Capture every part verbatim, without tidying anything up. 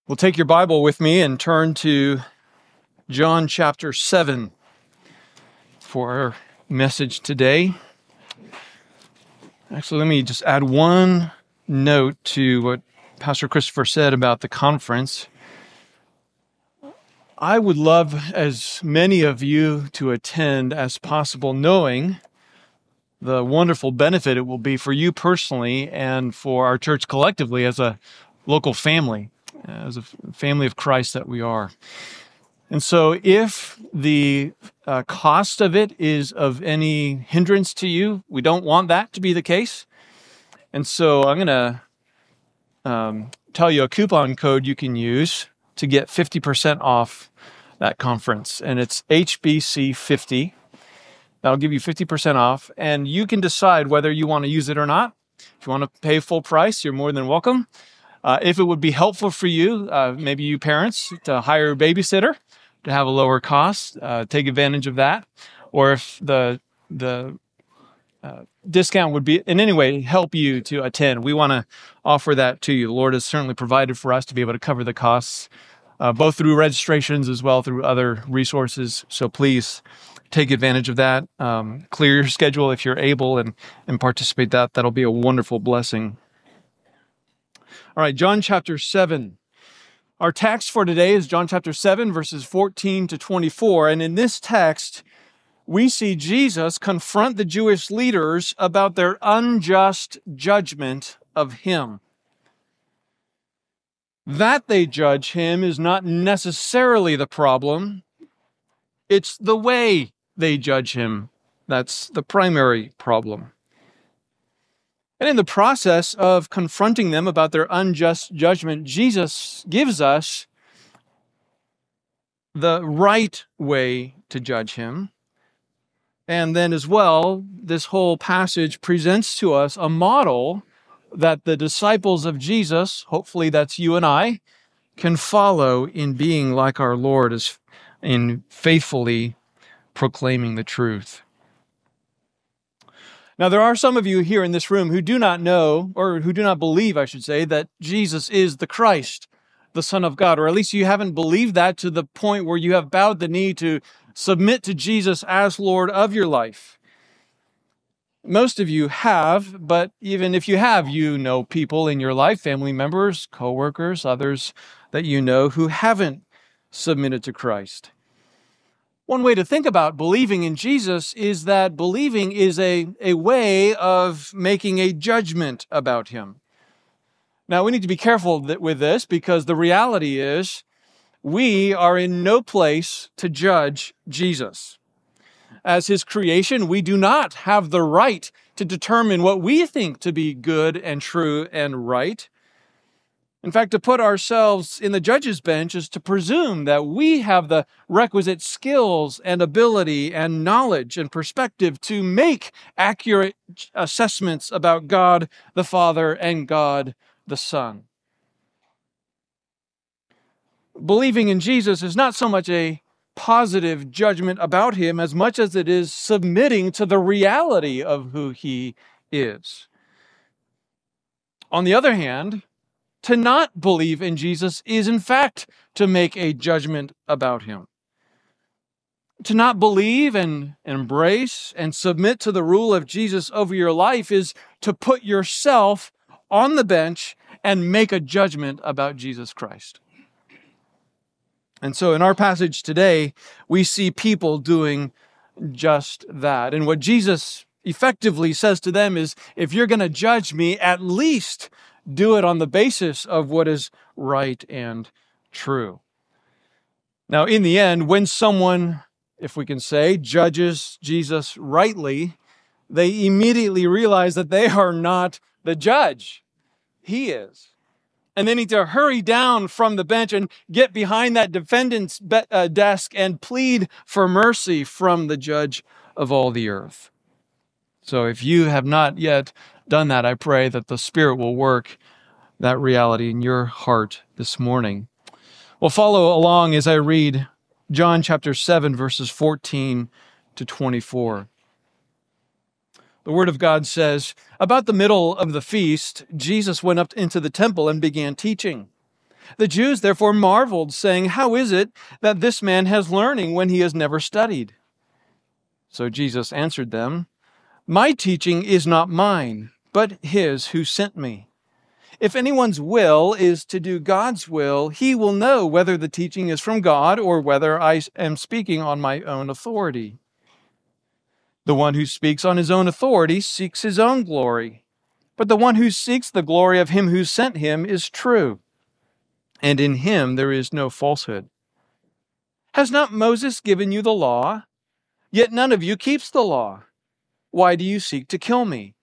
Well, take your Bible with me and turn to John chapter seven for our message today. Actually, let me just add one note to what Pastor Christopher said about the conference. I would love as many of you to attend as possible, knowing the wonderful benefit it will be for you personally and for our church collectively as a local family. As a family of Christ that we are. And so if the uh, cost of it is of any hindrance to you, we don't want that to be the case. And so I'm going to um, tell you a coupon code you can use to get fifty percent off that conference. And it's H B C fifty. That'll give you fifty percent off. And you can decide whether you want to use it or not. If you want to pay full price, you're more than welcome. Uh, if it would be helpful for you, uh, maybe you parents, to hire a babysitter to have a lower cost, uh, take advantage of that. Or if the the uh, discount would be in any way help you to attend, we want to offer that to you. The Lord has certainly provided for us to be able to cover the costs, uh, both through registrations as well through other resources. So please take advantage of that. Um, clear your schedule if you're able and, and participate that. That'll be a wonderful blessing. All right, John chapter seven. Our text for today is John chapter seven, verses fourteen to twenty-four. And in this text, we see Jesus confront the Jewish leaders about their unjust judgment of him. That they judge him is not necessarily the problem. It's the way they judge him. That's the primary problem. And in the process of confronting them about their unjust judgment, Jesus gives us the right way to judge him. And then as well, this whole passage presents to us a model that the disciples of Jesus, hopefully that's you and I, can follow in being like our Lord, as in faithfully proclaiming the truth. Now, there are some of you here in this room who do not know, or who do not believe, I should say, that Jesus is the Christ, the Son of God, or at least you haven't believed that to the point where you have bowed the knee to submit to Jesus as Lord of your life. Most of you have, but even if you have, you know people in your life, family members, co-workers, others that you know who haven't submitted to Christ. One way to think about believing in Jesus is that believing is a, a way of making a judgment about him. Now, we need to be careful with this because the reality is we are in no place to judge Jesus. As his creation, we do not have the right to determine what we think to be good and true and right. In fact, to put ourselves in the judge's bench is to presume that we have the requisite skills and ability and knowledge and perspective to make accurate assessments about God the Father and God the Son. Believing in Jesus is not so much a positive judgment about him as much as it is submitting to the reality of who he is. On the other hand, to not believe in Jesus is, in fact, to make a judgment about him. To not believe and embrace and submit to the rule of Jesus over your life is to put yourself on the bench and make a judgment about Jesus Christ. And so in our passage today, we see people doing just that. And what Jesus effectively says to them is, if you're going to judge me, at least do it on the basis of what is right and true. Now, in the end, when someone, if we can say, judges Jesus rightly, they immediately realize that they are not the judge. He is. And they need to hurry down from the bench and get behind that defendant's be- uh, desk and plead for mercy from the judge of all the earth. So if you have not yet done that, I pray that the Spirit will work that reality in your heart this morning. Well, follow along as I read John chapter seven, verses fourteen to twenty-four. The Word of God says, about the middle of the feast, Jesus went up into the temple and began teaching. The Jews therefore marveled, saying, "How is it that this man has learning when he has never studied?" So Jesus answered them, "My teaching is not mine, but his who sent me. If anyone's will is to do God's will, he will know whether the teaching is from God or whether I am speaking on my own authority. The one who speaks on his own authority seeks his own glory, but the one who seeks the glory of him who sent him is true, and in him there is no falsehood. Has not Moses given you the law? Yet none of you keeps the law. Why do you seek to kill me?"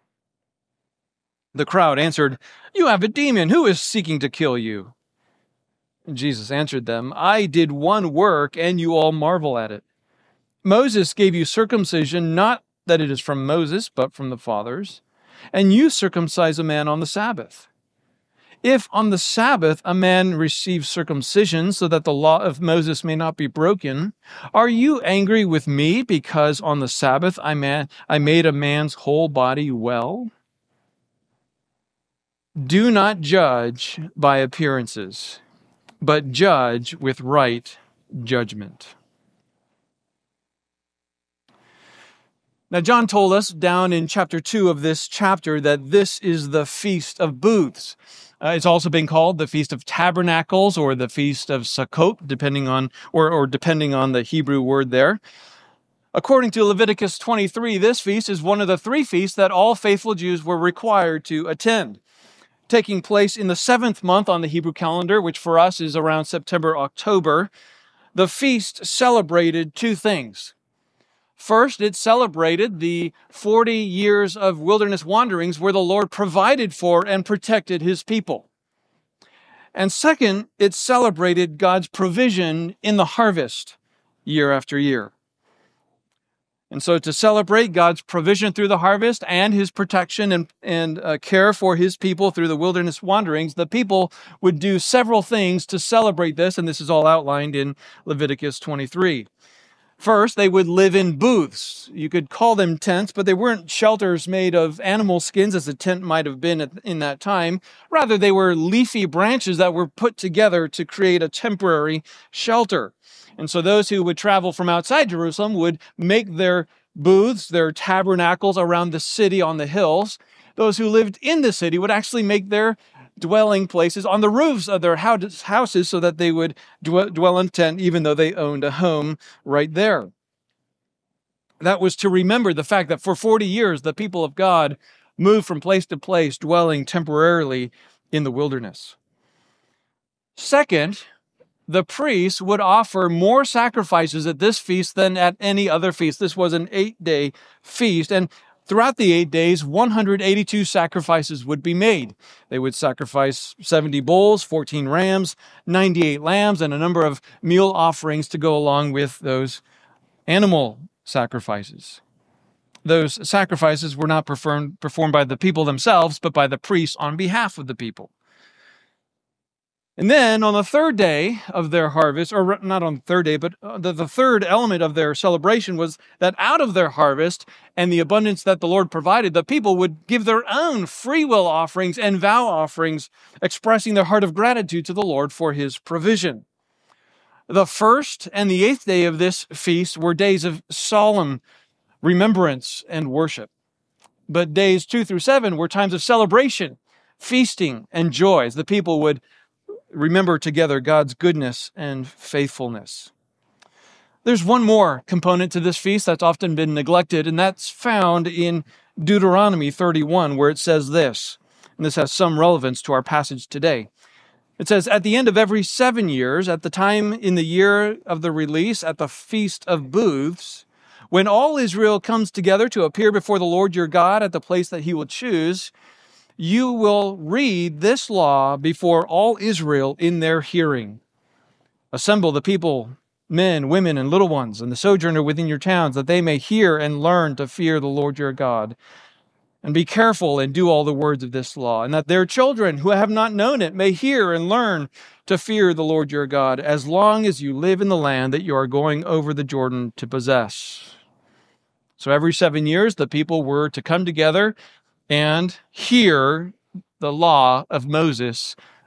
The crowd answered, "You have a demon. Who is seeking to kill you?" And Jesus answered them, "I did one work, and you all marvel at it. Moses gave you circumcision, not that it is from Moses, but from the fathers, and you circumcise a man on the Sabbath. If on the Sabbath a man receives circumcision so that the law of Moses may not be broken, are you angry with me because on the Sabbath I, man, I made a man's whole body well? Do not judge by appearances, but judge with right judgment." Now, John told us down in chapter two of this chapter that this is the Feast of Booths. Uh, it's also been called the Feast of Tabernacles or the Feast of Sukkot, depending on or, or depending on the Hebrew word there. According to Leviticus twenty-three, this feast is one of the three feasts that all faithful Jews were required to attend, taking place in the seventh month on the Hebrew calendar, which for us is around September, October. The feast celebrated two things. First, it celebrated the forty years of wilderness wanderings where the Lord provided for and protected his people. And second, it celebrated God's provision in the harvest year after year. And so to celebrate God's provision through the harvest and his protection and, and uh, care for his people through the wilderness wanderings, the people would do several things to celebrate this, and this is all outlined in Leviticus twenty-three. First, they would live in booths. You could call them tents, but they weren't shelters made of animal skins as a tent might have been in that time. Rather, they were leafy branches that were put together to create a temporary shelter. And so those who would travel from outside Jerusalem would make their booths, their tabernacles around the city on the hills. Those who lived in the city would actually make their dwelling places on the roofs of their houses so that they would dwell in tent even though they owned a home right there. That was to remember the fact that for forty years the people of God moved from place to place, dwelling temporarily in the wilderness. Second, the priests would offer more sacrifices at this feast than at any other feast. This was an eight-day feast, and throughout the eight days, one hundred eighty-two sacrifices would be made. They would sacrifice seventy bulls, fourteen rams, ninety-eight lambs, and a number of meal offerings to go along with those animal sacrifices. Those sacrifices were not performed, performed by the people themselves, but by the priests on behalf of the people. And then on the third day of their harvest, or not on the third day, but the, the third element of their celebration was that out of their harvest and the abundance that the Lord provided, the people would give their own free will offerings and vow offerings, expressing their heart of gratitude to the Lord for his provision. The first and the eighth day of this feast were days of solemn remembrance and worship. But days two through seven were times of celebration, feasting, and joy, as the people would remember together God's goodness and faithfulness. There's one more component to this feast that's often been neglected, and that's found in Deuteronomy thirty-one, where it says this, and this has some relevance to our passage today. It says, "At the end of every seven years, at the time in the year of the release, at the Feast of Booths, when all Israel comes together to appear before the Lord your God at the place that he will choose, you will read this law before all Israel in their hearing. Assemble the people, men, women, and little ones, and the sojourner within your towns, that they may hear and learn to fear the Lord your God. And be careful and do all the words of this law, and that their children who have not known it may hear and learn to fear the Lord your God, as long as you live in the land that you are going over the Jordan to possess." So every seven years, the people were to come together and hear the law of Moses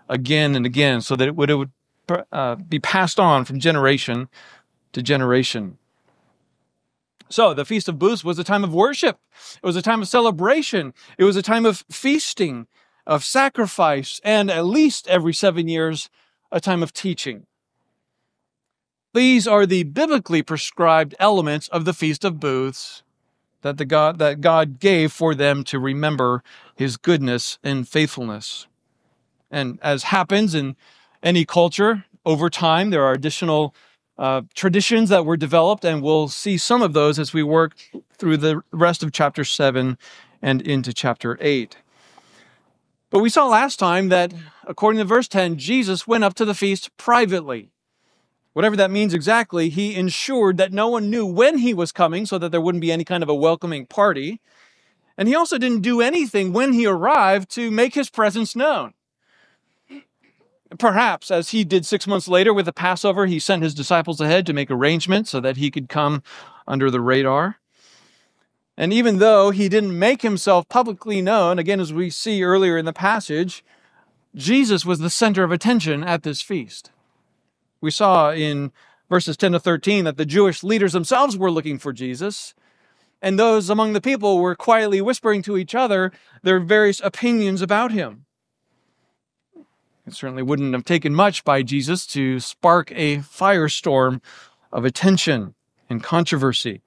again and again so that it would, it would uh, be passed on from generation to generation. So the Feast of Booths was a time of worship. It was a time of celebration. It was a time of feasting, of sacrifice, and at least every seven years, a time of teaching. These are the biblically prescribed elements of the Feast of Booths that, the God, that God gave for them to remember his goodness and faithfulness. And as happens in any culture, over time, there are additional uh, traditions that were developed, and we'll see some of those as we work through the rest of chapter seven and into chapter eight. But we saw last time that, according to verse ten, Jesus went up to the feast privately. Whatever that means exactly, he ensured that no one knew when he was coming so that there wouldn't be any kind of a welcoming party. And he also didn't do anything when he arrived to make his presence known. Perhaps, as he did six months later with the Passover, he sent his disciples ahead to make arrangements so that he could come under the radar. And even though he didn't make himself publicly known, again, as we see earlier in the passage, Jesus was the center of attention at this feast. We saw in verses ten to thirteen that the Jewish leaders themselves were looking for Jesus, and those among the people were quietly whispering to each other their various opinions about him. It certainly wouldn't have taken much by Jesus to spark a firestorm of attention and controversy.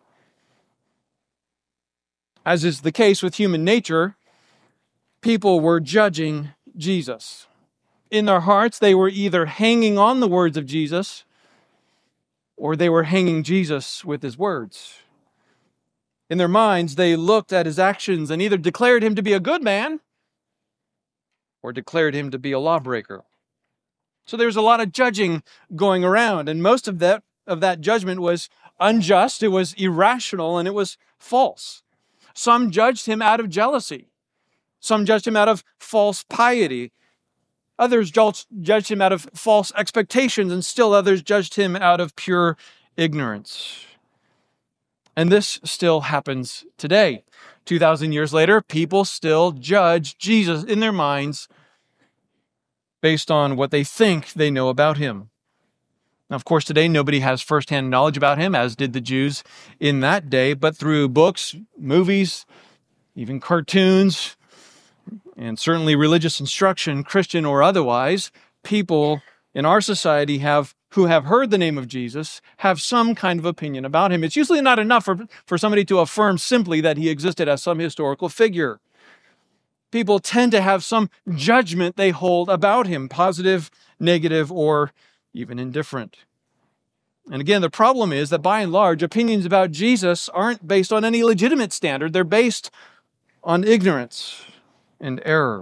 As is the case with human nature, people were judging Jesus. In their hearts, they were either hanging on the words of Jesus or they were hanging Jesus with his words. In their minds, they looked at his actions and either declared him to be a good man or declared him to be a lawbreaker. So there's a lot of judging going around, and most of that, of that judgment was unjust, it was irrational, and it was false. Some judged him out of jealousy. Some judged him out of false piety. Others judged him out of false expectations, and still others judged him out of pure ignorance. And this still happens today. two thousand years later, people still judge Jesus in their minds based on what they think they know about him. Now, of course, today nobody has firsthand knowledge about him, as did the Jews in that day, but through books, movies, even cartoons, and certainly religious instruction, Christian or otherwise, people in our society have who have heard the name of Jesus have some kind of opinion about him. It's usually not enough for, for somebody to affirm simply that he existed as some historical figure. People tend to have some judgment they hold about him, positive, negative, or even indifferent. And again, the problem is that by and large, opinions about Jesus aren't based on any legitimate standard. They're based on ignorance and error.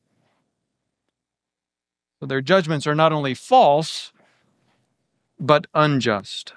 So their judgments are not only false, but unjust.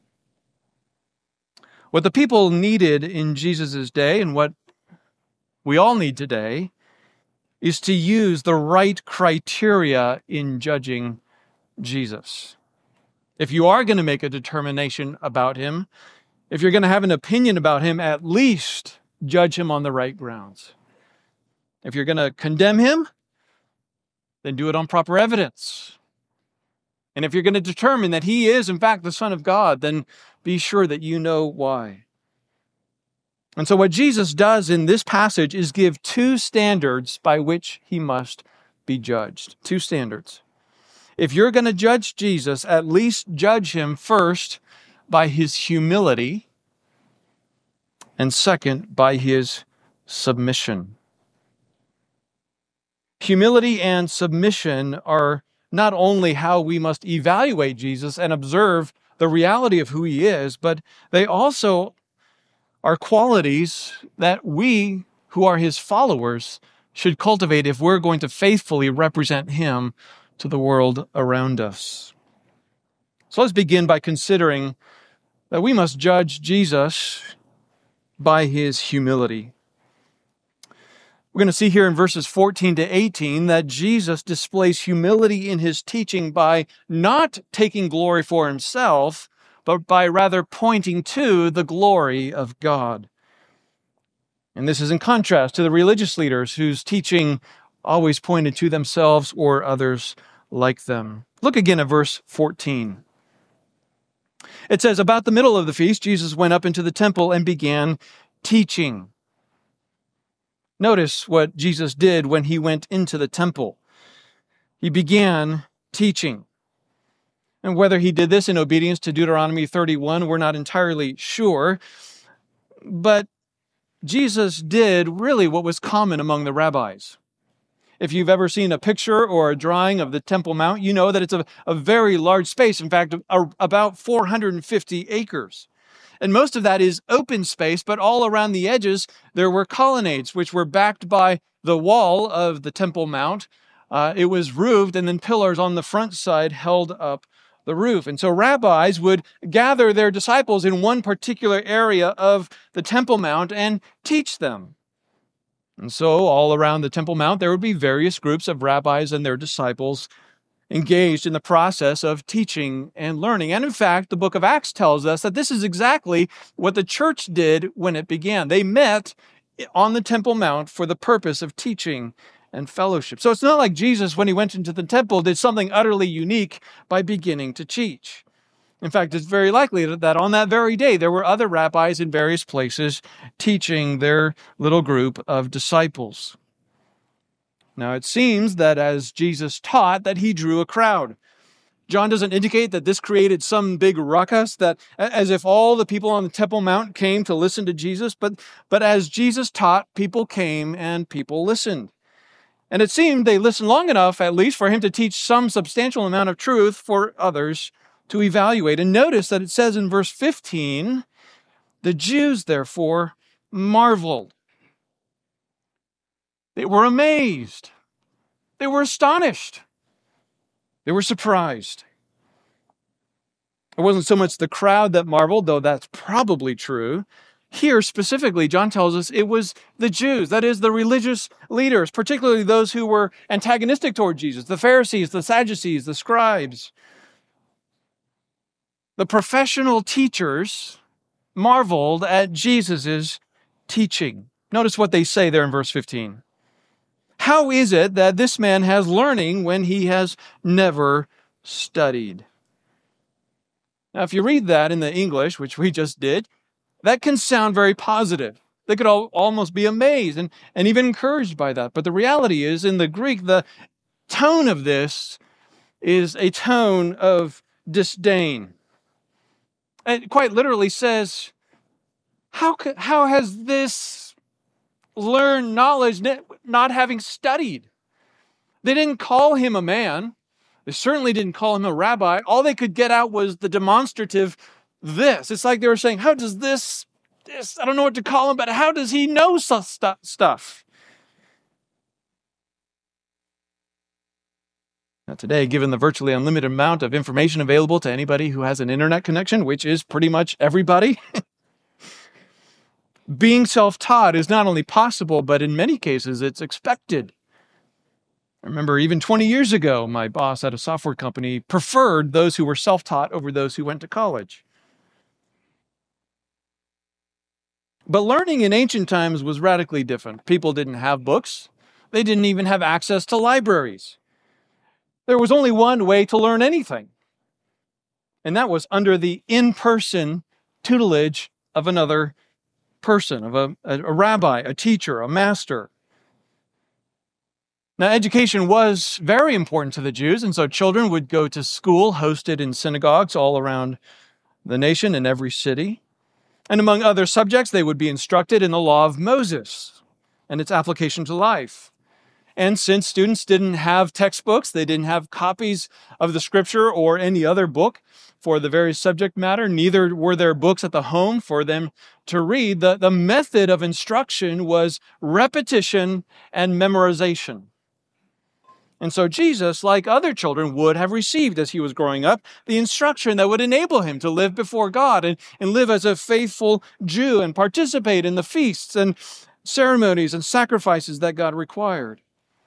What the people needed in Jesus' day, and what we all need today, is to use the right criteria in judging Jesus. If you are going to make a determination about him, if you're going to have an opinion about him, at least judge him on the right grounds. If you're going to condemn him, then do it on proper evidence. And if you're going to determine that he is, in fact, the Son of God, then be sure that you know why. And so what Jesus does in this passage is give two standards by which he must be judged. Two standards. If you're going to judge Jesus, at least judge him first by his humility, and second, by his submission. Humility and submission are not only how we must evaluate Jesus and observe the reality of who he is, but they also are qualities that we, who are his followers, should cultivate if we're going to faithfully represent him to the world around us. So let's begin by considering that we must judge Jesus by his humility. We're going to see here in verses fourteen to eighteen that Jesus displays humility in his teaching by not taking glory for himself, but by rather pointing to the glory of God. And this is in contrast to the religious leaders whose teaching always pointed to themselves or others like them. Look again at verse fourteen. It says, about the middle of the feast, Jesus went up into the temple and began teaching. Notice what Jesus did when he went into the temple. He began teaching. And whether he did this in obedience to Deuteronomy thirty-one, we're not entirely sure. But Jesus did really what was common among the rabbis. If you've ever seen a picture or a drawing of the Temple Mount, you know that it's a, a very large space. In fact, a, about four hundred fifty acres. And most of that is open space, but all around the edges, there were colonnades, which were backed by the wall of the Temple Mount. Uh, it was roofed, and then pillars on the front side held up the roof. And so rabbis would gather their disciples in one particular area of the Temple Mount and teach them. And so all around the Temple Mount, there would be various groups of rabbis and their disciples engaged in the process of teaching and learning. And in fact, the book of Acts tells us that this is exactly what the church did when it began. They met on the Temple Mount for the purpose of teaching and fellowship. So it's not like Jesus, when he went into the temple, did something utterly unique by beginning to teach. In fact, it's very likely that on that very day, there were other rabbis in various places teaching their little group of disciples. Now, it seems that as Jesus taught, that he drew a crowd. John doesn't indicate that this created some big ruckus, that as if all the people on the Temple Mount came to listen to Jesus, but, but as Jesus taught, people came and people listened. And it seemed they listened long enough, at least, for him to teach some substantial amount of truth for others to evaluate. And notice that it says in verse fifteen, the Jews, therefore, marveled. They were amazed. They were astonished. They were surprised. It wasn't so much the crowd that marveled, though that's probably true. Here, specifically, John tells us it was the Jews, that is, the religious leaders, particularly those who were antagonistic toward Jesus, the Pharisees, the Sadducees, the scribes. The professional teachers marveled at Jesus' teaching. Notice what they say there in verse fifteen. How is it that this man has learning when he has never studied? Now, if you read that in the English, which we just did, that can sound very positive. They could all, almost be amazed and, and even encouraged by that. But the reality is, in the Greek, the tone of this is a tone of disdain. It quite literally says, how, could, how has this learned knowledge not having studied? They didn't call him a man. They certainly didn't call him a rabbi. All they could get out was the demonstrative this. It's like they were saying, how does this, this, I don't know what to call him, but how does he know such stu- stuff? Now today, given the virtually unlimited amount of information available to anybody who has an internet connection, which is pretty much everybody, being self-taught is not only possible, but in many cases, it's expected. I remember even twenty years ago, my boss at a software company preferred those who were self-taught over those who went to college. But learning in ancient times was radically different. People didn't have books. They didn't even have access to libraries. There was only one way to learn anything, and that was under the in-person tutelage of another person, of a, a, a rabbi, a teacher, a master. Now, education was very important to the Jews, and so children would go to school hosted in synagogues all around the nation in every city. And among other subjects, they would be instructed in the law of Moses and its application to life. And since students didn't have textbooks, they didn't have copies of the scripture or any other book for the very subject matter, neither were there books at the home for them to read. The, the method of instruction was repetition and memorization. And so Jesus, like other children, would have received as he was growing up, the instruction that would enable him to live before God and, and live as a faithful Jew and participate in the feasts and ceremonies and sacrifices that God required.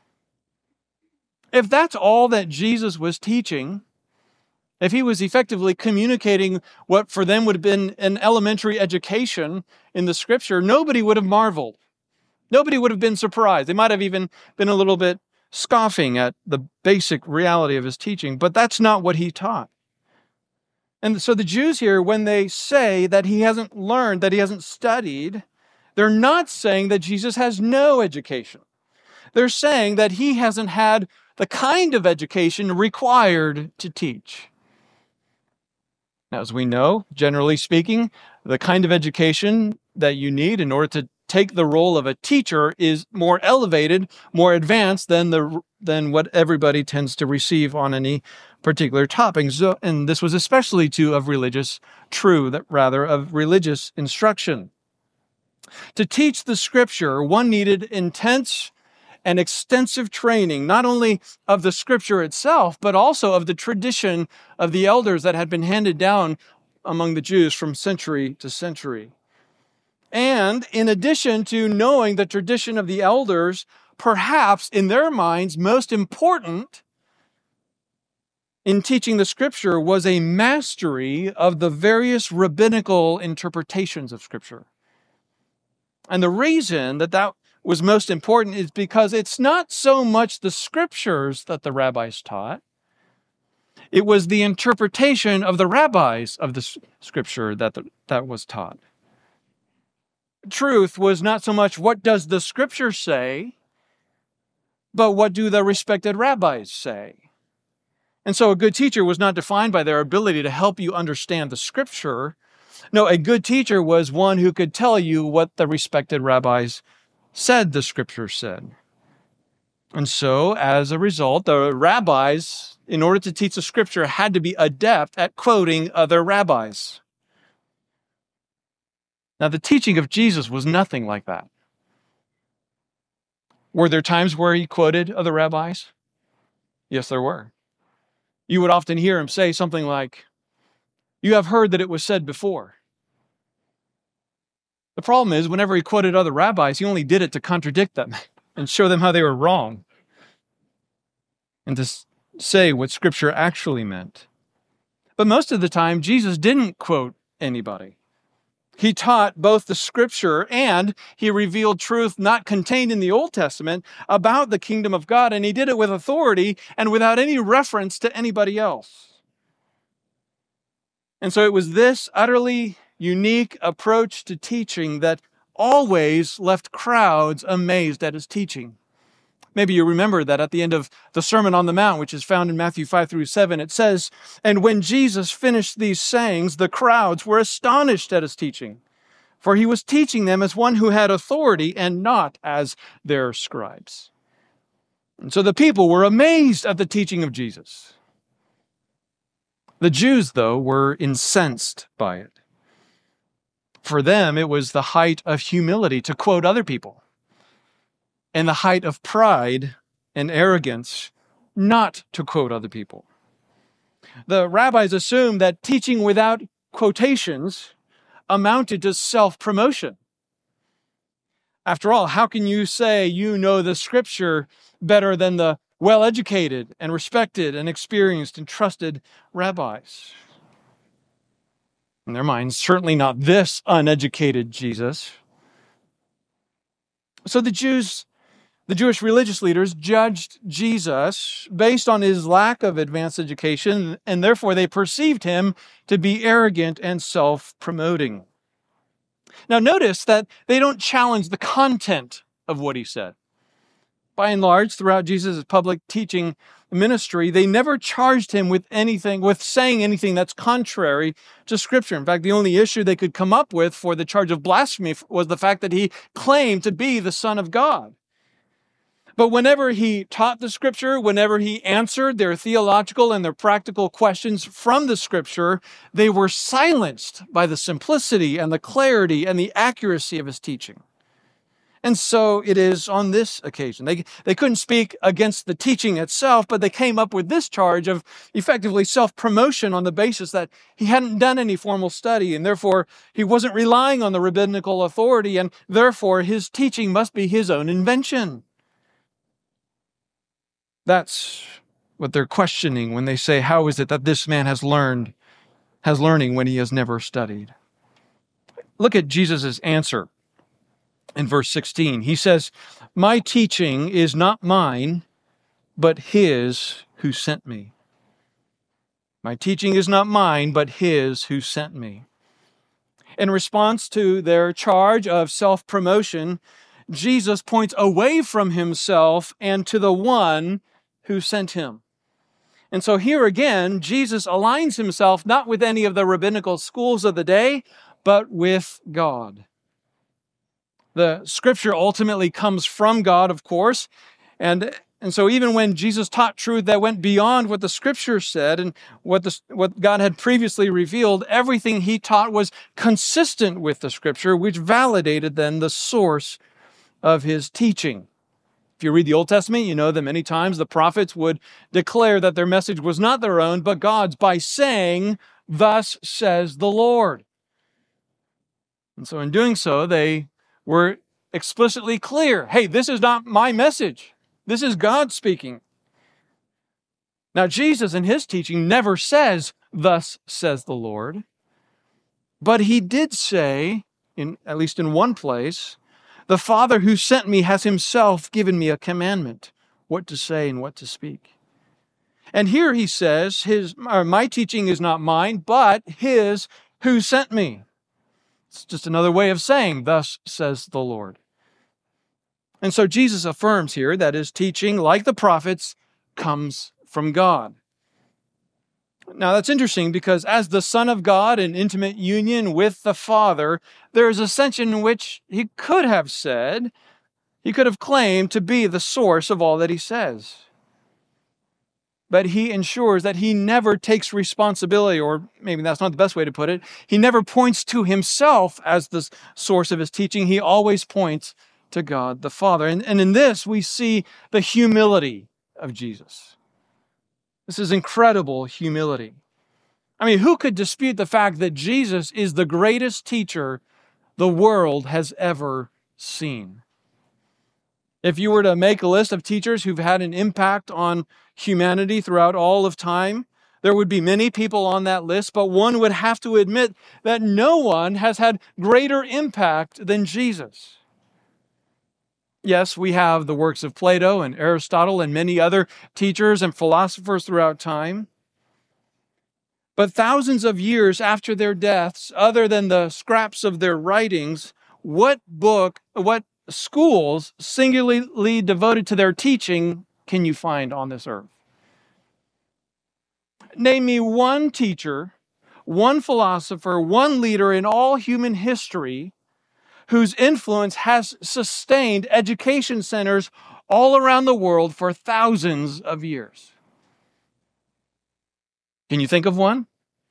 If that's all that Jesus was teaching, if he was effectively communicating what for them would have been an elementary education in the scripture, nobody would have marveled. Nobody would have been surprised. They might have even been a little bit scoffing at the basic reality of his teaching, but that's not what he taught. And so the Jews here, when they say that he hasn't learned, that he hasn't studied, they're not saying that Jesus has no education. They're saying that he hasn't had the kind of education required to teach. Now, as we know, generally speaking, the kind of education that you need in order to take the role of a teacher is more elevated, more advanced than the than what everybody tends to receive on any particular topic. So, and this was especially true of religious truth, that rather of religious instruction. To teach the Scripture, one needed intense and extensive training, not only of the Scripture itself, but also of the tradition of the elders that had been handed down among the Jews from century to century. And in addition to knowing the tradition of the elders, perhaps in their minds, most important in teaching the Scripture was a mastery of the various rabbinical interpretations of Scripture. And the reason that that was most important is because it's not so much the Scriptures that the rabbis taught. It was the interpretation of the rabbis of the Scripture that the, that was taught. Truth was not so much what does the Scripture say, but what do the respected rabbis say. And so a good teacher was not defined by their ability to help you understand the Scripture. No, a good teacher was one who could tell you what the respected rabbis said the Scripture said. And so, as a result, the rabbis, in order to teach the Scripture, had to be adept at quoting other rabbis. Now, the teaching of Jesus was nothing like that. Were there times where he quoted other rabbis? Yes, there were. You would often hear him say something like, "You have heard that it was said before." The problem is, whenever he quoted other rabbis, he only did it to contradict them and show them how they were wrong, and to say what Scripture actually meant. But most of the time, Jesus didn't quote anybody. He taught both the Scripture and he revealed truth not contained in the Old Testament about the kingdom of God, and he did it with authority and without any reference to anybody else. And so it was this utterly unique approach to teaching that always left crowds amazed at his teaching. Maybe you remember that at the end of the Sermon on the Mount, which is found in Matthew five through seven, it says, "And when Jesus finished these sayings, the crowds were astonished at his teaching, for he was teaching them as one who had authority and not as their scribes." And so the people were amazed at the teaching of Jesus. The Jews, though, were incensed by it. For them, it was the height of humility to quote other people, and the height of pride and arrogance not to quote other people. The rabbis assumed that teaching without quotations amounted to self-promotion. After all, how can you say you know the Scripture better than the well-educated and respected and experienced and trusted rabbis? In their minds, certainly not this uneducated Jesus. So the Jews The Jewish religious leaders judged Jesus based on his lack of advanced education, and therefore they perceived him to be arrogant and self-promoting. Now notice that they don't challenge the content of what he said. By and large, throughout Jesus' public teaching ministry, they never charged him with anything, with saying anything that's contrary to Scripture. In fact, the only issue they could come up with for the charge of blasphemy was the fact that he claimed to be the Son of God. But whenever he taught the Scripture, whenever he answered their theological and their practical questions from the Scripture, they were silenced by the simplicity and the clarity and the accuracy of his teaching. And so it is on this occasion. They, they couldn't speak against the teaching itself, but they came up with this charge of effectively self-promotion on the basis that he hadn't done any formal study, and therefore he wasn't relying on the rabbinical authority, and therefore his teaching must be his own invention. That's what they're questioning when they say, how is it that this man has learned, has learning when he has never studied? Look at Jesus' answer in verse sixteen. He says, "My teaching is not mine, but his who sent me. My teaching is not mine, but his who sent me. In response to their charge of self-promotion, Jesus points away from himself and to the one who sent him. And so here again, Jesus aligns himself not with any of the rabbinical schools of the day, but with God. The scripture ultimately comes from God, of course, and And so even when Jesus taught truth that went beyond what the scripture said and what the, what God had previously revealed, everything he taught was consistent with the scripture, which validated then the source of his teaching. If you read the Old Testament, you know that many times the prophets would declare that their message was not their own, but God's, by saying, "Thus says the Lord." And so in doing so, they were explicitly clear. Hey, this is not my message. This is God speaking. Now, Jesus in his teaching never says, "Thus says the Lord." But he did say, in at least in one place, "The Father who sent me has himself given me a commandment, what to say and what to speak." And here he says, his, or, "My teaching is not mine, but his who sent me." It's just another way of saying, "Thus says the Lord." And so Jesus affirms here that his teaching, like the prophets, comes from God. Now that's interesting because as the Son of God in intimate union with the Father, there is a sense in which he could have said, he could have claimed to be the source of all that he says. But he ensures that he never takes responsibility, or maybe that's not the best way to put it, he never points to himself as the source of his teaching. He always points to God the Father. And, and in this, we see the humility of Jesus. This is incredible humility. I mean, who could dispute the fact that Jesus is the greatest teacher the world has ever seen? If you were to make a list of teachers who've had an impact on humanity throughout all of time, there would be many people on that list, but one would have to admit that no one has had greater impact than Jesus. Yes, we have the works of Plato and Aristotle and many other teachers and philosophers throughout time. But thousands of years after their deaths, other than the scraps of their writings, what book, what schools singularly devoted to their teaching can you find on this earth? Name me one teacher, one philosopher, one leader in all human history whose influence has sustained education centers all around the world for thousands of years. Can you think of one?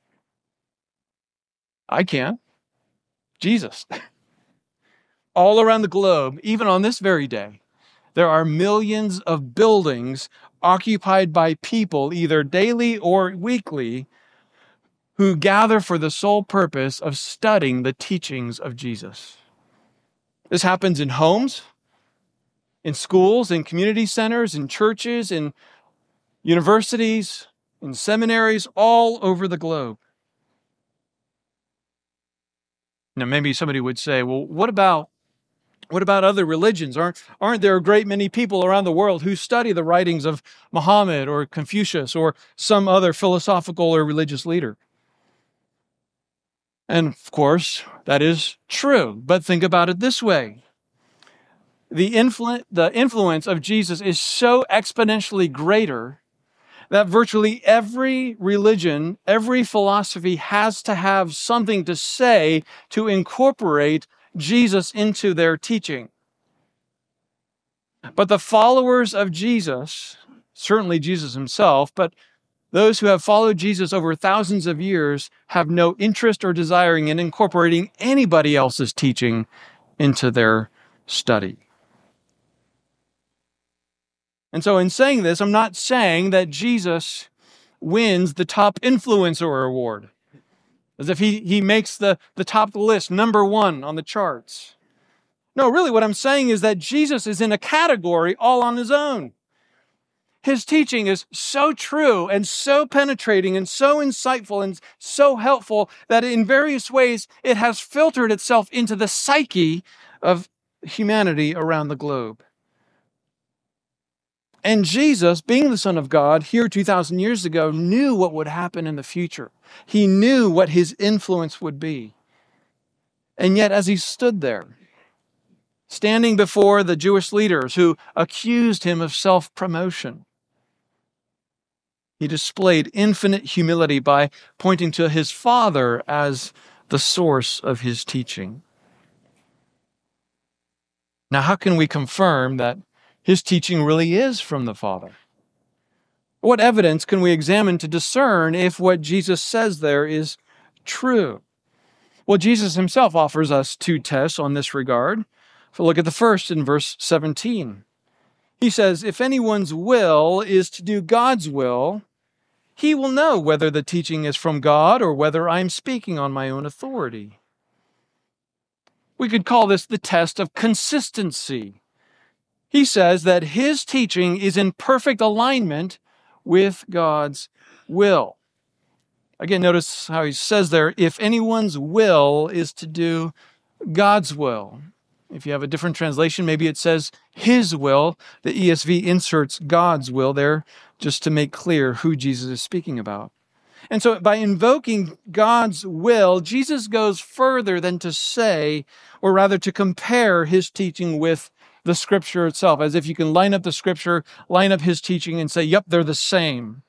I can. Jesus. All around the globe, even on this very day, there are millions of buildings occupied by people, either daily or weekly, who gather for the sole purpose of studying the teachings of Jesus. This happens in homes, in schools, in community centers, in churches, in universities, in seminaries, all over the globe. Now, maybe somebody would say, well, what about what about other religions? Aren't, aren't there a great many people around the world who study the writings of Muhammad or Confucius or some other philosophical or religious leader? And of course, that is true. But think about it this way. The, influ- the influence of Jesus is so exponentially greater that virtually every religion, every philosophy has to have something to say to incorporate Jesus into their teaching. But the followers of Jesus, certainly Jesus himself, but those who have followed Jesus over thousands of years have no interest or desiring in incorporating anybody else's teaching into their study. And so in saying this, I'm not saying that Jesus wins the top influencer award, as if he, he makes the, the top of the list, number one on the charts. No, really what I'm saying is that Jesus is in a category all on his own. His teaching is so true and so penetrating and so insightful and so helpful that in various ways it has filtered itself into the psyche of humanity around the globe. And Jesus, being the Son of God, here two thousand years ago, knew what would happen in the future. He knew what his influence would be. And yet, as he stood there, standing before the Jewish leaders who accused him of self-promotion, he displayed infinite humility by pointing to his Father as the source of his teaching. Now, how can we confirm that his teaching really is from the Father? What evidence can we examine to discern if what Jesus says there is true? Well, Jesus himself offers us two tests on this regard. So look at the first in verse seventeen. He says, if anyone's will is to do God's will, he will know whether the teaching is from God or whether I'm speaking on my own authority. We could call this the test of consistency. He says that his teaching is in perfect alignment with God's will. Again, notice how he says there, if anyone's will is to do God's will. If you have a different translation, maybe it says his will. The E S V inserts God's will there just to make clear who Jesus is speaking about. And so by invoking God's will, Jesus goes further than to say, or rather to compare his teaching with the Scripture itself, as if you can line up the Scripture, line up his teaching and say, yep, they're the same.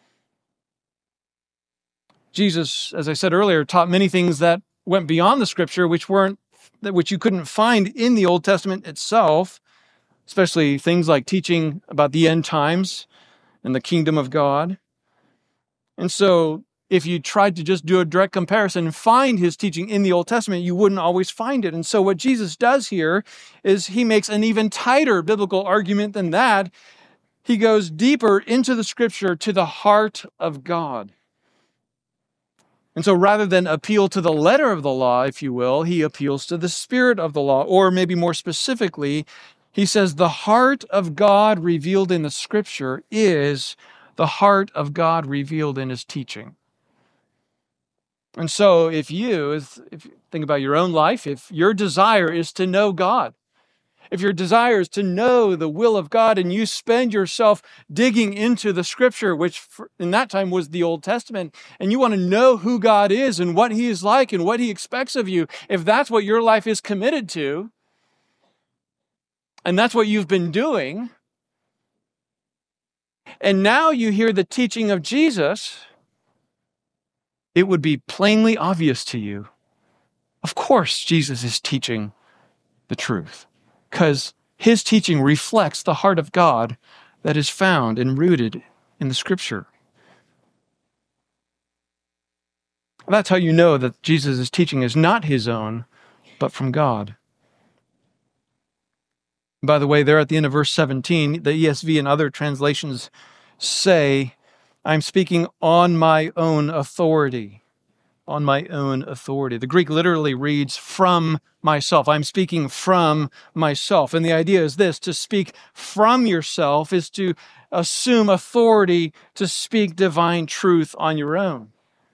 Jesus, as I said earlier, taught many things that went beyond the Scripture, which weren't, which you couldn't find in the Old Testament itself, especially things like teaching about the end times and the kingdom of God. And so if you tried to just do a direct comparison and find his teaching in the Old Testament, you wouldn't always find it. And so what Jesus does here is he makes an even tighter biblical argument than that. He goes deeper into the Scripture to the heart of God. And so rather than appeal to the letter of the law, if you will, he appeals to the spirit of the law. Or maybe more specifically, he says the heart of God revealed in the Scripture is the heart of God revealed in his teaching. And so if you, if you think about your own life, if your desire is to know God, if your desire is to know the will of God and you spend yourself digging into the Scripture, which in that time was the Old Testament, and you want to know who God is and what he is like and what he expects of you, if that's what your life is committed to, and that's what you've been doing, and now you hear the teaching of Jesus, it would be plainly obvious to you, of course Jesus is teaching the truth, because his teaching reflects the heart of God that is found and rooted in the Scripture. That's how you know that Jesus' teaching is not his own, but from God. By the way, there at the end of verse seventeen, the E S V and other translations say, I'm speaking on my own authority. On my own authority. The Greek literally reads, from myself. I'm speaking from myself. And the idea is this, to speak from yourself is to assume authority to speak divine truth on your own.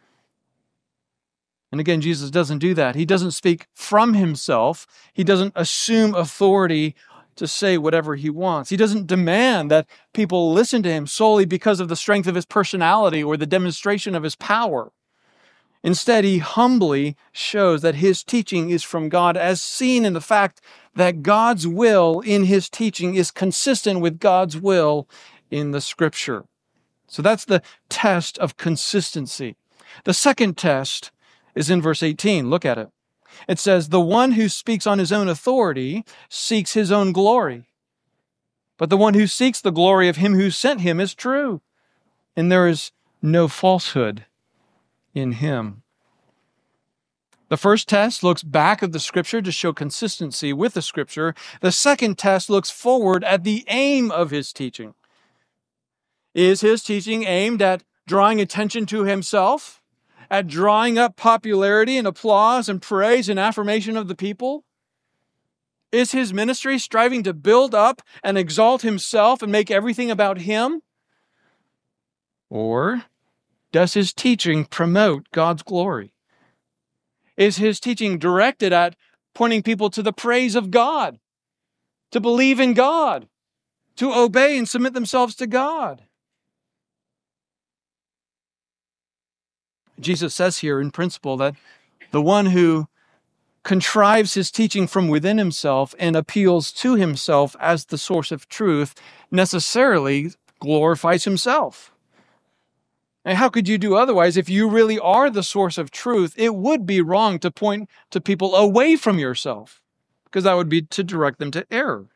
And again, Jesus doesn't do that. He doesn't speak from himself. He doesn't assume authority to say whatever he wants. He doesn't demand that people listen to him solely because of the strength of his personality or the demonstration of his power. Instead, he humbly shows that his teaching is from God, as seen in the fact that God's will in his teaching is consistent with God's will in the Scripture. So that's the test of consistency. The second test is in verse eighteen. Look at it. It says, the one who speaks on his own authority seeks his own glory. But the one who seeks the glory of him who sent him is true, and there is no falsehood in him. The first test looks back at the Scripture to show consistency with the Scripture. The second test looks forward at the aim of his teaching. Is his teaching aimed at drawing attention to himself, at drawing up popularity and applause and praise and affirmation of the people? Is his ministry striving to build up and exalt himself and make everything about him? Or does his teaching promote God's glory? Is his teaching directed at pointing people to the praise of God, to believe in God, to obey and submit themselves to God. Jesus says here in principle that the one who contrives his teaching from within himself and appeals to himself as the source of truth necessarily glorifies himself. And how could you do otherwise? If you really are the source of truth, it would be wrong to point to people away from yourself, because that would be to direct them to error.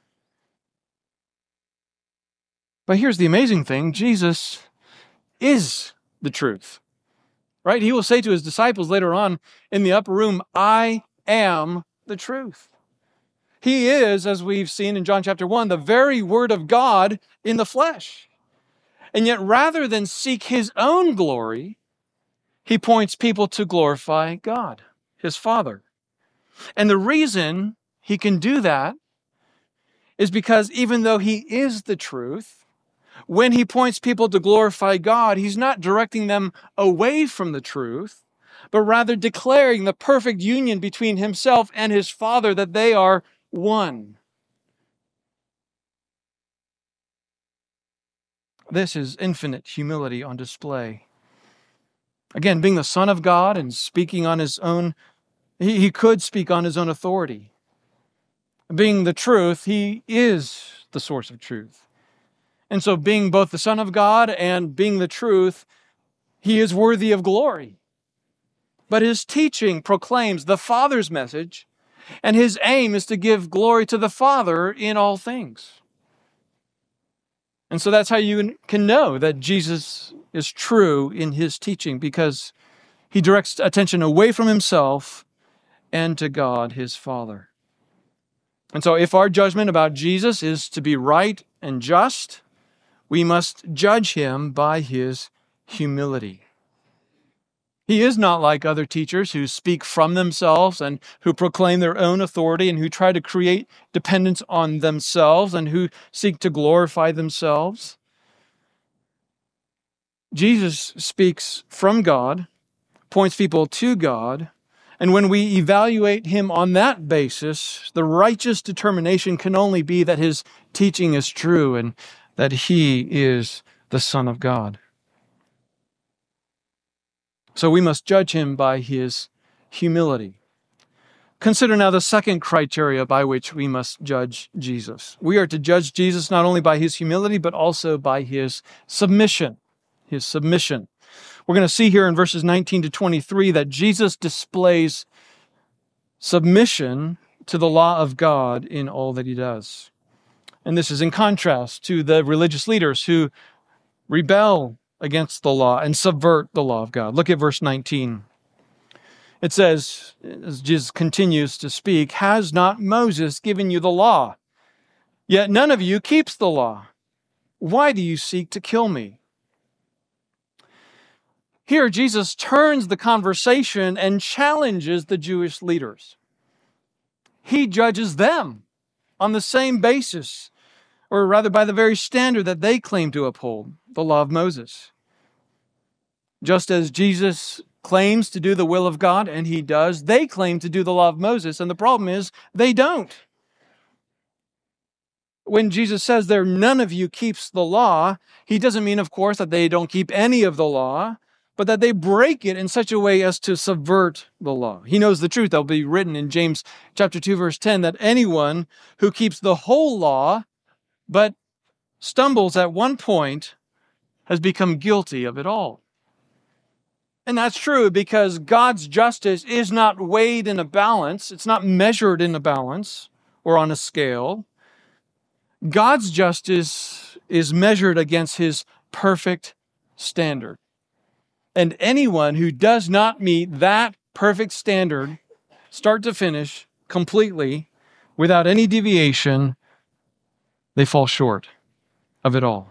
But here's the amazing thing. Jesus is the truth, right? He will say to his disciples later on in the upper room, I am the truth. He is, as we've seen in John chapter one, the very Word of God in the flesh. And yet, rather than seek his own glory, he points people to glorify God, his Father. And the reason he can do that is because even though he is the truth, when he points people to glorify God, he's not directing them away from the truth, but rather declaring the perfect union between himself and his Father, that they are one. This is infinite humility on display. Again, being the Son of God and speaking on his own, he, he could speak on his own authority. Being the truth, he is the source of truth. And so being both the Son of God and being the truth, he is worthy of glory. But his teaching proclaims the Father's message, and his aim is to give glory to the Father in all things. And so that's how you can know that Jesus is true in his teaching, because he directs attention away from himself and to God, his Father. And so if our judgment about Jesus is to be right and just, we must judge him by his humility. He is not like other teachers who speak from themselves and who proclaim their own authority and who try to create dependence on themselves and who seek to glorify themselves. Jesus speaks from God, points people to God, and when we evaluate him on that basis, the righteous determination can only be that his teaching is true and that he is the Son of God. So we must judge him by his humility. Consider now the second criteria by which we must judge Jesus. We are to judge Jesus not only by his humility, but also by his submission. His submission. We're going to see here in verses nineteen to twenty-three that Jesus displays submission to the law of God in all that he does. And this is in contrast to the religious leaders who rebel against the law and subvert the law of God. Look at verse nineteen. It says, as Jesus continues to speak, has not Moses given you the law? Yet none of you keeps the law. Why do you seek to kill me? Here, Jesus turns the conversation and challenges the Jewish leaders. He judges them on the same basis, or rather by the very standard that they claim to uphold, the law of Moses. Just as Jesus claims to do the will of God, and he does, they claim to do the law of Moses, and the problem is they don't. When Jesus says there, none of you keeps the law, he doesn't mean, of course, that they don't keep any of the law, but that they break it in such a way as to subvert the law. He knows the truth. That'll be written in James chapter two, verse ten, that anyone who keeps the whole law but stumbles at one point has become guilty of it all. And that's true because God's justice is not weighed in a balance. It's not measured in a balance or on a scale. God's justice is measured against his perfect standard. And anyone who does not meet that perfect standard, start to finish, completely, without any deviation, they fall short of it all.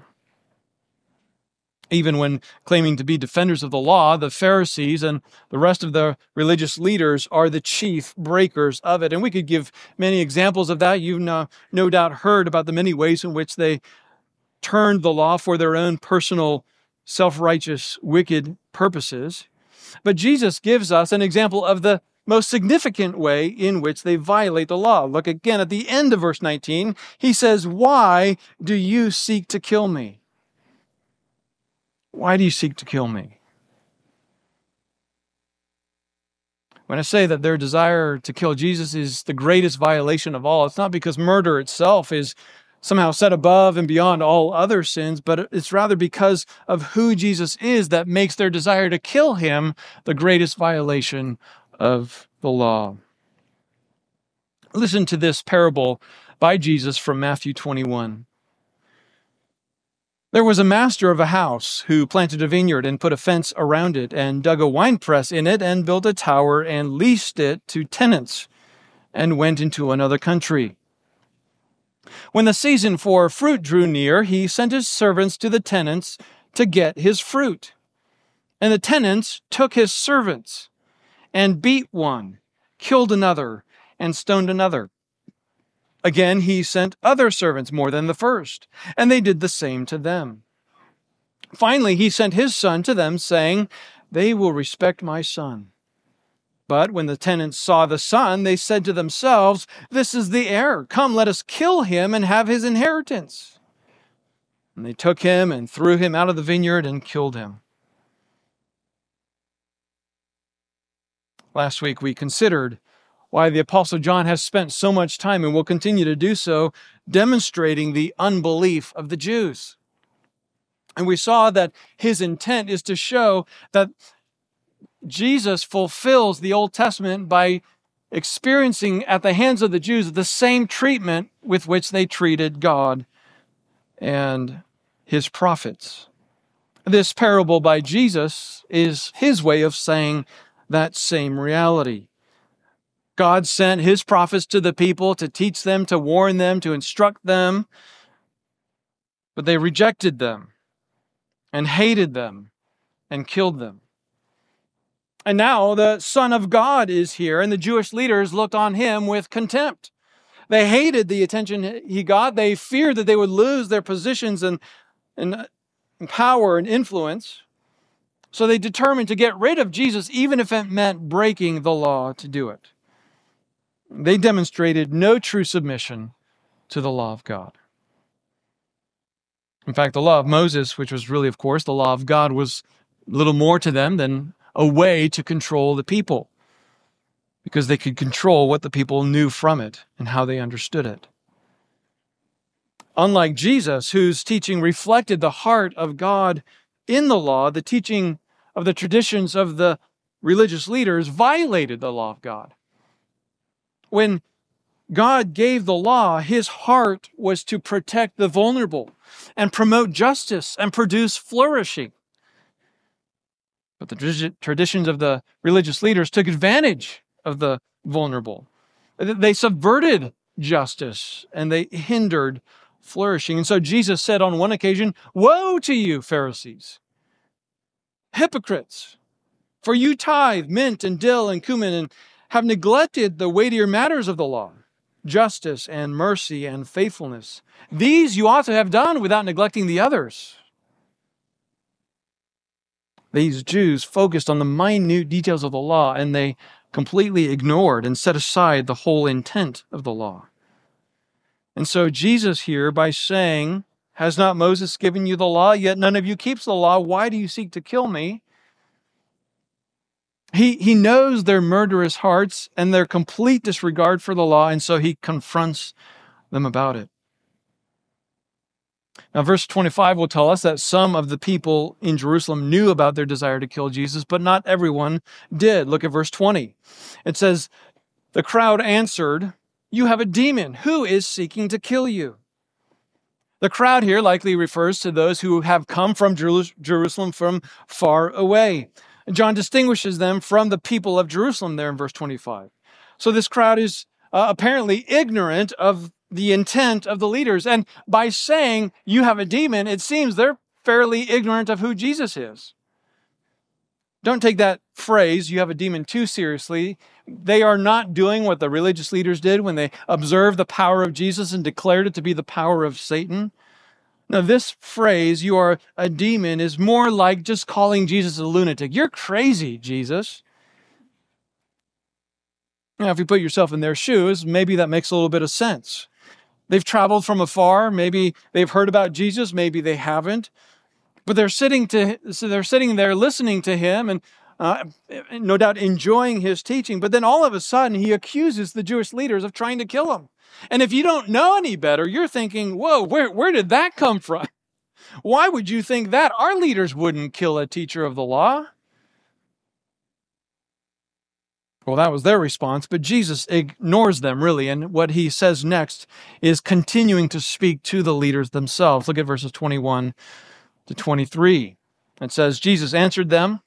Even when claiming to be defenders of the law, the Pharisees and the rest of the religious leaders are the chief breakers of it. And we could give many examples of that. You've no, no doubt heard about the many ways in which they turned the law for their own personal, self-righteous, wicked purposes. But Jesus gives us an example of the most significant way in which they violate the law. Look again at the end of verse nineteen. He says, "Why do you seek to kill me?" Why do you seek to kill me? When I say that their desire to kill Jesus is the greatest violation of all, it's not because murder itself is somehow set above and beyond all other sins, but it's rather because of who Jesus is that makes their desire to kill him the greatest violation of the law. Listen to this parable by Jesus from Matthew twenty-one. There was a master of a house who planted a vineyard and put a fence around it and dug a winepress in it and built a tower and leased it to tenants and went into another country. When the season for fruit drew near, he sent his servants to the tenants to get his fruit. And the tenants took his servants and beat one, killed another, and stoned another. Again, he sent other servants more than the first, and they did the same to them. Finally, he sent his son to them, saying, "They will respect my son." But when the tenants saw the son, they said to themselves, "This is the heir. Come, let us kill him and have his inheritance." And they took him and threw him out of the vineyard and killed him. Last week we considered why the Apostle John has spent so much time, and will continue to do so, demonstrating the unbelief of the Jews. And we saw that his intent is to show that Jesus fulfills the Old Testament by experiencing at the hands of the Jews the same treatment with which they treated God and his prophets. This parable by Jesus is his way of saying that same reality. God sent his prophets to the people to teach them, to warn them, to instruct them, but they rejected them and hated them and killed them. And now the Son of God is here, and the Jewish leaders looked on him with contempt. They hated the attention he got. They feared that they would lose their positions and, and power and influence. So they determined to get rid of Jesus, even if it meant breaking the law to do it. They demonstrated no true submission to the law of God. In fact, the law of Moses, which was really, of course, the law of God, was little more to them than a way to control the people, because they could control what the people knew from it and how they understood it. Unlike Jesus, whose teaching reflected the heart of God in the law, the teaching of the traditions of the religious leaders violated the law of God. When God gave the law, his heart was to protect the vulnerable and promote justice and produce flourishing. But the traditions of the religious leaders took advantage of the vulnerable. They subverted justice and they hindered flourishing. And so Jesus said on one occasion, "Woe to you, Pharisees, hypocrites! For you tithe mint and dill and cumin and have neglected the weightier matters of the law, justice and mercy and faithfulness. These you ought to have done without neglecting the others." These Jews focused on the minute details of the law, and they completely ignored and set aside the whole intent of the law. And so Jesus here, by saying, "Has not Moses given you the law? Yet none of you keeps the law. Why do you seek to kill me?" He, he knows their murderous hearts and their complete disregard for the law, and so he confronts them about it. Now, verse twenty-five will tell us that some of the people in Jerusalem knew about their desire to kill Jesus, but not everyone did. Look at verse twenty. It says, "The crowd answered, 'You have a demon. Who is seeking to kill you?'" The crowd here likely refers to those who have come from Jerusalem from far away. John distinguishes them from the people of Jerusalem there in verse twenty-five. So this crowd is uh, apparently ignorant of the intent of the leaders. And by saying, "You have a demon," it seems they're fairly ignorant of who Jesus is. Don't take that phrase, "you have a demon," too seriously. They are not doing what the religious leaders did when they observed the power of Jesus and declared it to be the power of Satan. Now, this phrase, "you are a demon," is more like just calling Jesus a lunatic. "You're crazy, Jesus." Now, if you put yourself in their shoes, maybe that makes a little bit of sense. They've traveled from afar. Maybe they've heard about Jesus. Maybe they haven't. But they're sitting to so they're sitting there listening to him and uh, no doubt enjoying his teaching. But then all of a sudden, he accuses the Jewish leaders of trying to kill him. And if you don't know any better, you're thinking, "Whoa, where where did that come from? Why would you think that? Our leaders wouldn't kill a teacher of the law." Well, that was their response, but Jesus ignores them, really, and what he says next is continuing to speak to the leaders themselves. Look at verses twenty-one to twenty-three. It says, Jesus answered them,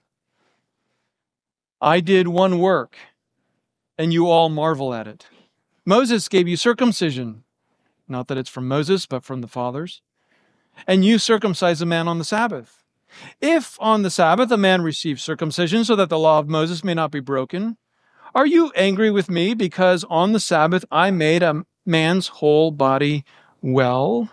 "I did one work, and you all marvel at it. Moses gave you circumcision, not that it's from Moses, but from the fathers, and you circumcise a man on the Sabbath. If on the Sabbath a man receives circumcision so that the law of Moses may not be broken, are you angry with me because on the Sabbath I made a man's whole body well?"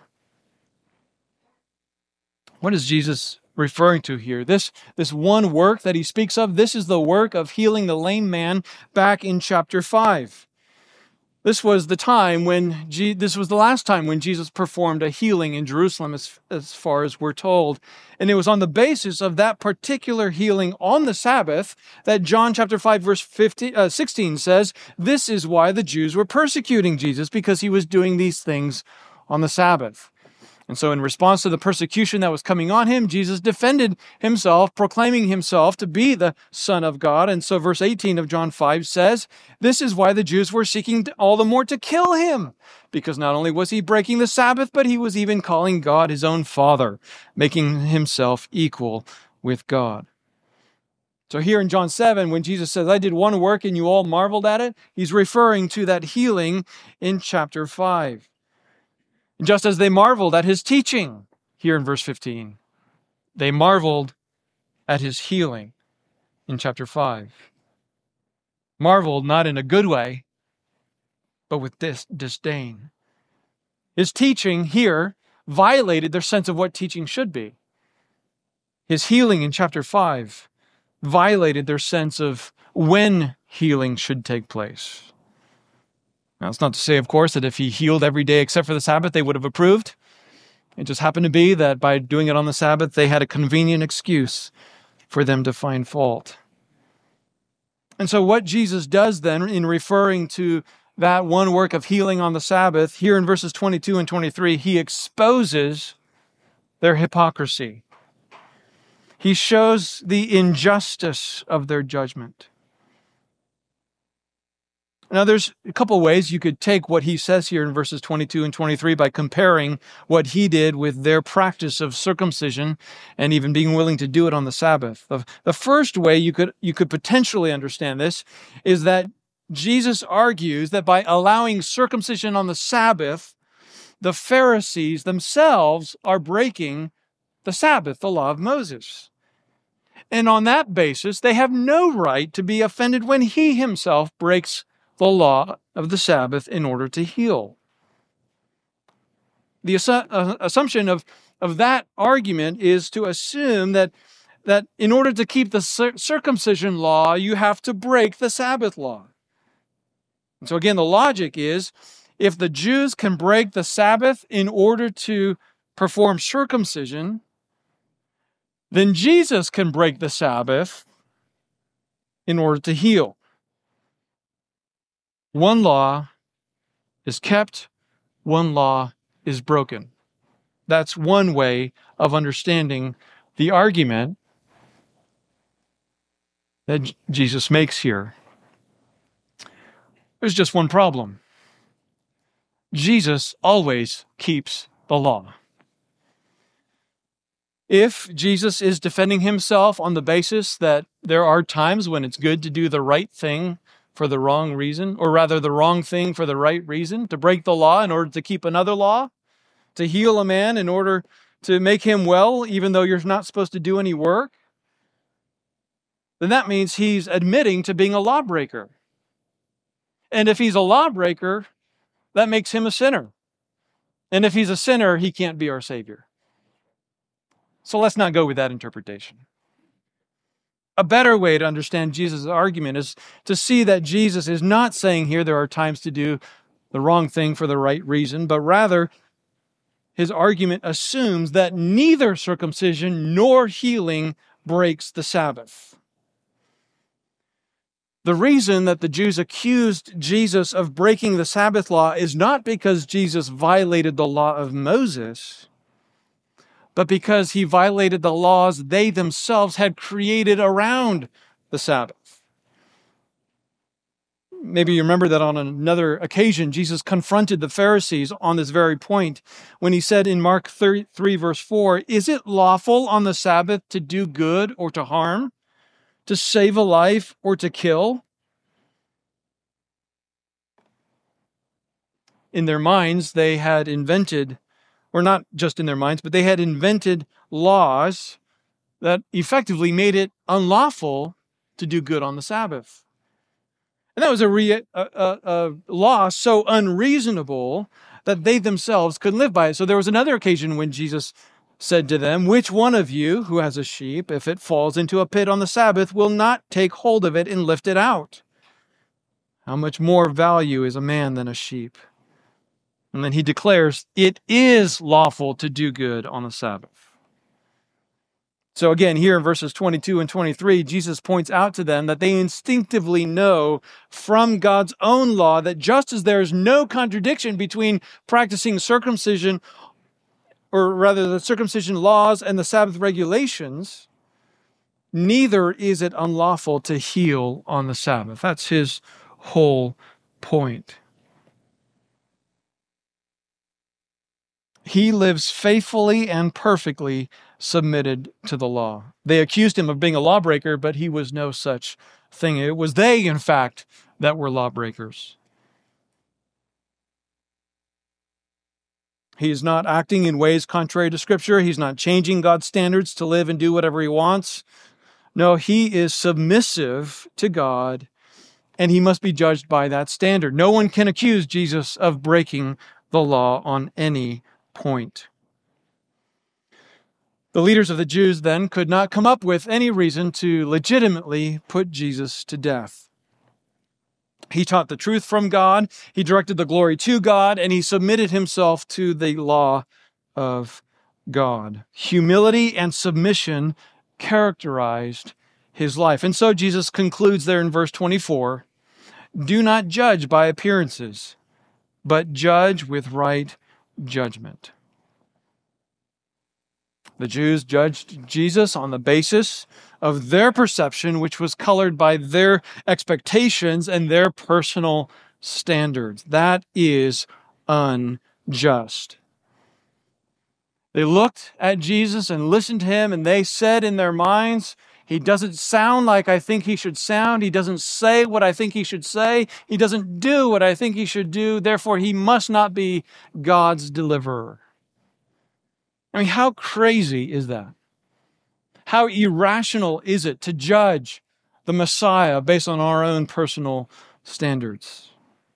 What is Jesus referring to here? This, this one work that he speaks of, this is the work of healing the lame man back in chapter five. This was the time when, Je- this was the last time when Jesus performed a healing in Jerusalem, as, as far as we're told. And it was on the basis of that particular healing on the Sabbath that John chapter five, verse fifteen, uh, sixteen says, this is why the Jews were persecuting Jesus, because he was doing these things on the Sabbath. And so in response to the persecution that was coming on him, Jesus defended himself, proclaiming himself to be the Son of God. And so verse eighteen of John five says, this is why the Jews were seeking all the more to kill him, because not only was he breaking the Sabbath, but he was even calling God his own Father, making himself equal with God. So here in John seven, when Jesus says, I did one work and you all marveled at it, he's referring to that healing in chapter five. Just as they marveled at his teaching, here in verse fifteen, they marveled at his healing in chapter five. Marveled not in a good way, but with dis- disdain. His teaching here violated their sense of what teaching should be. His healing in chapter five violated their sense of when healing should take place. Now, it's not to say, of course, that if he healed every day except for the Sabbath, they would have approved. It just happened to be that by doing it on the Sabbath, they had a convenient excuse for them to find fault. And so what Jesus does then in referring to that one work of healing on the Sabbath, here in verses twenty-two and twenty-three, he exposes their hypocrisy. He shows the injustice of their judgment. Now, there's a couple ways you could take what he says here in verses twenty-two and twenty-three by comparing what he did with their practice of circumcision and even being willing to do it on the Sabbath. The, the first way you could, you could potentially understand this is that Jesus argues that by allowing circumcision on the Sabbath, the Pharisees themselves are breaking the Sabbath, the law of Moses. And on that basis, they have no right to be offended when he himself breaks the law of the Sabbath in order to heal. The assu- uh, assumption of, of that argument is to assume that, that in order to keep the cir- circumcision law, you have to break the Sabbath law. And so again, the logic is, if the Jews can break the Sabbath in order to perform circumcision, then Jesus can break the Sabbath in order to heal. One law is kept, one law is broken. That's one way of understanding the argument that J- Jesus makes here. There's just one problem. Jesus always keeps the law. If Jesus is defending himself on the basis that there are times when it's good to do the right thing for the wrong reason, or rather the wrong thing for the right reason, to break the law in order to keep another law, to heal a man in order to make him well, even though you're not supposed to do any work, then that means he's admitting to being a lawbreaker. And if he's a lawbreaker, that makes him a sinner. And if he's a sinner, he can't be our Savior. So let's not go with that interpretation. A better way to understand Jesus' argument is to see that Jesus is not saying here there are times to do the wrong thing for the right reason, but rather his argument assumes that neither circumcision nor healing breaks the Sabbath. The reason that the Jews accused Jesus of breaking the Sabbath law is not because Jesus violated the law of Moses, but because he violated the laws they themselves had created around the Sabbath. Maybe you remember that on another occasion, Jesus confronted the Pharisees on this very point when he said in Mark three, verse four, "Is it lawful on the Sabbath to do good or to harm, to save a life or to kill?" In their minds, they had invented, or not just in their minds, but they had invented laws that effectively made it unlawful to do good on the Sabbath. And that was a, re- a, a, a law so unreasonable that they themselves couldn't live by it. So there was another occasion when Jesus said to them, "Which one of you who has a sheep, if it falls into a pit on the Sabbath, will not take hold of it and lift it out? How much more value is a man than a sheep?" And then he declares, it is lawful to do good on the Sabbath. So again, here in verses twenty-two and twenty-three, Jesus points out to them that they instinctively know from God's own law that just as there is no contradiction between practicing circumcision, or rather the circumcision laws and the Sabbath regulations, neither is it unlawful to heal on the Sabbath. That's his whole point. He lives faithfully and perfectly submitted to the law. They accused him of being a lawbreaker, but he was no such thing. It was they, in fact, that were lawbreakers. He is not acting in ways contrary to Scripture. He's not changing God's standards to live and do whatever he wants. No, he is submissive to God, and he must be judged by that standard. No one can accuse Jesus of breaking the law on any point. The leaders of the Jews then could not come up with any reason to legitimately put Jesus to death. He taught the truth from God, he directed the glory to God, and he submitted himself to the law of God. Humility and submission characterized his life. And so Jesus concludes there in verse twenty-four, "Do not judge by appearances, but judge with right judgment." The Jews judged Jesus on the basis of their perception, which was colored by their expectations and their personal standards. That is unjust. They looked at Jesus and listened to him, and they said in their minds, "He doesn't sound like I think he should sound. He doesn't say what I think he should say. He doesn't do what I think he should do. Therefore, he must not be God's deliverer." I mean, how crazy is that? How irrational is it to judge the Messiah based on our own personal standards?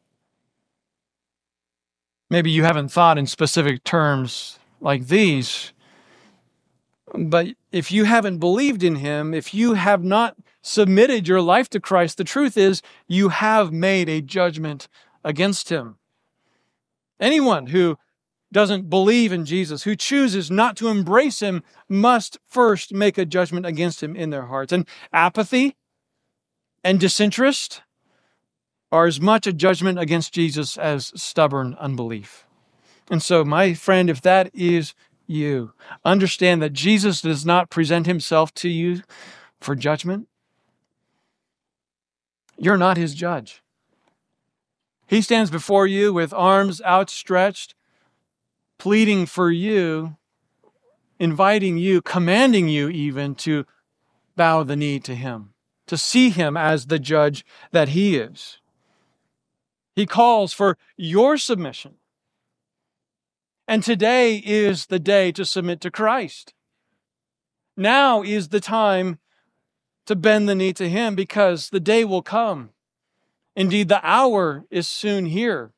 Maybe you haven't thought in specific terms like these, but if you haven't believed in him, if you have not submitted your life to Christ, the truth is you have made a judgment against him. Anyone who doesn't believe in Jesus, who chooses not to embrace him, must first make a judgment against him in their hearts. And apathy and disinterest are as much a judgment against Jesus as stubborn unbelief. And so, my friend, if that is you, understand that Jesus does not present himself to you for judgment. You're not his judge. He stands before you with arms outstretched, pleading for you, inviting you, commanding you even to bow the knee to him, to see him as the judge that he is. He calls for your submission. And today is the day to submit to Christ. Now is the time to bend the knee to him, because the day will come. Indeed, the hour is soon here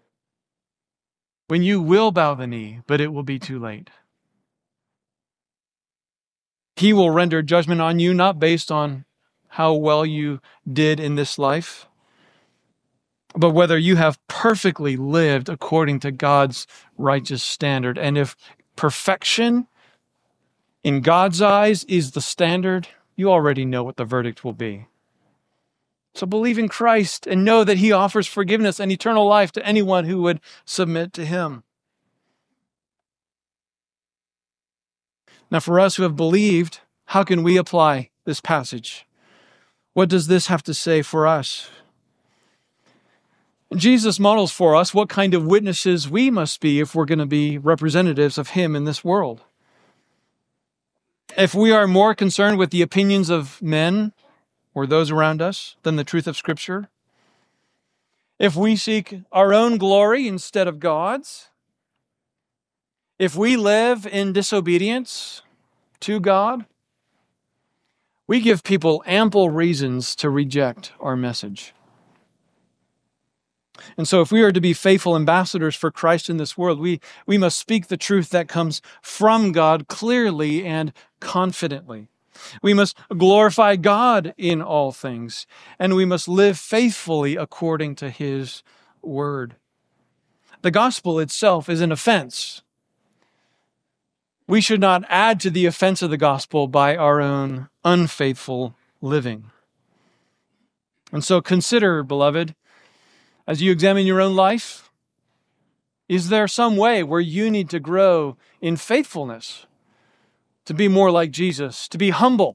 when you will bow the knee, but it will be too late. He will render judgment on you not based on how well you did in this life, but whether you have perfectly lived according to God's righteous standard. And if perfection in God's eyes is the standard, you already know what the verdict will be. So believe in Christ and know that he offers forgiveness and eternal life to anyone who would submit to him. Now, for us who have believed, how can we apply this passage? What does this have to say for us? Jesus models for us what kind of witnesses we must be if we're going to be representatives of him in this world. If we are more concerned with the opinions of men or those around us than the truth of Scripture, if we seek our own glory instead of God's, if we live in disobedience to God, we give people ample reasons to reject our message. And so if we are to be faithful ambassadors for Christ in this world, we, we must speak the truth that comes from God clearly and confidently. We must glorify God in all things, and we must live faithfully according to his word. The gospel itself is an offense. We should not add to the offense of the gospel by our own unfaithful living. And so consider, beloved, as you examine your own life, is there some way where you need to grow in faithfulness, to be more like Jesus, to be humble,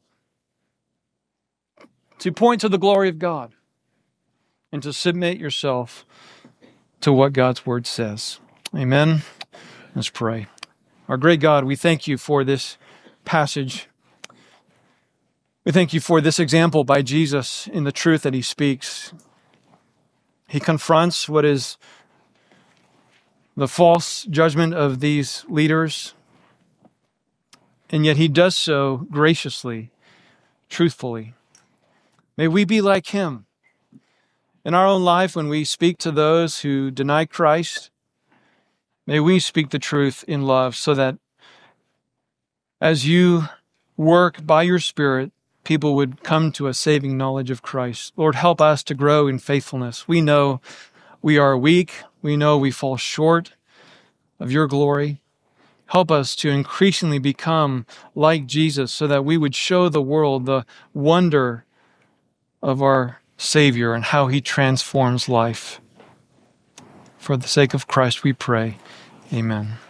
to point to the glory of God, and to submit yourself to what God's word says? Amen. Let's pray. Our great God, we thank you for this passage. We thank you for this example by Jesus in the truth that he speaks. He confronts what is the false judgment of these leaders, and yet he does so graciously, truthfully. May we be like him in our own life when we speak to those who deny Christ. May we speak the truth in love so that as you work by your Spirit, people would come to a saving knowledge of Christ. Lord, help us to grow in faithfulness. We know we are weak. We know we fall short of your glory. Help us to increasingly become like Jesus so that we would show the world the wonder of our Savior and how he transforms life. For the sake of Christ we pray. Amen.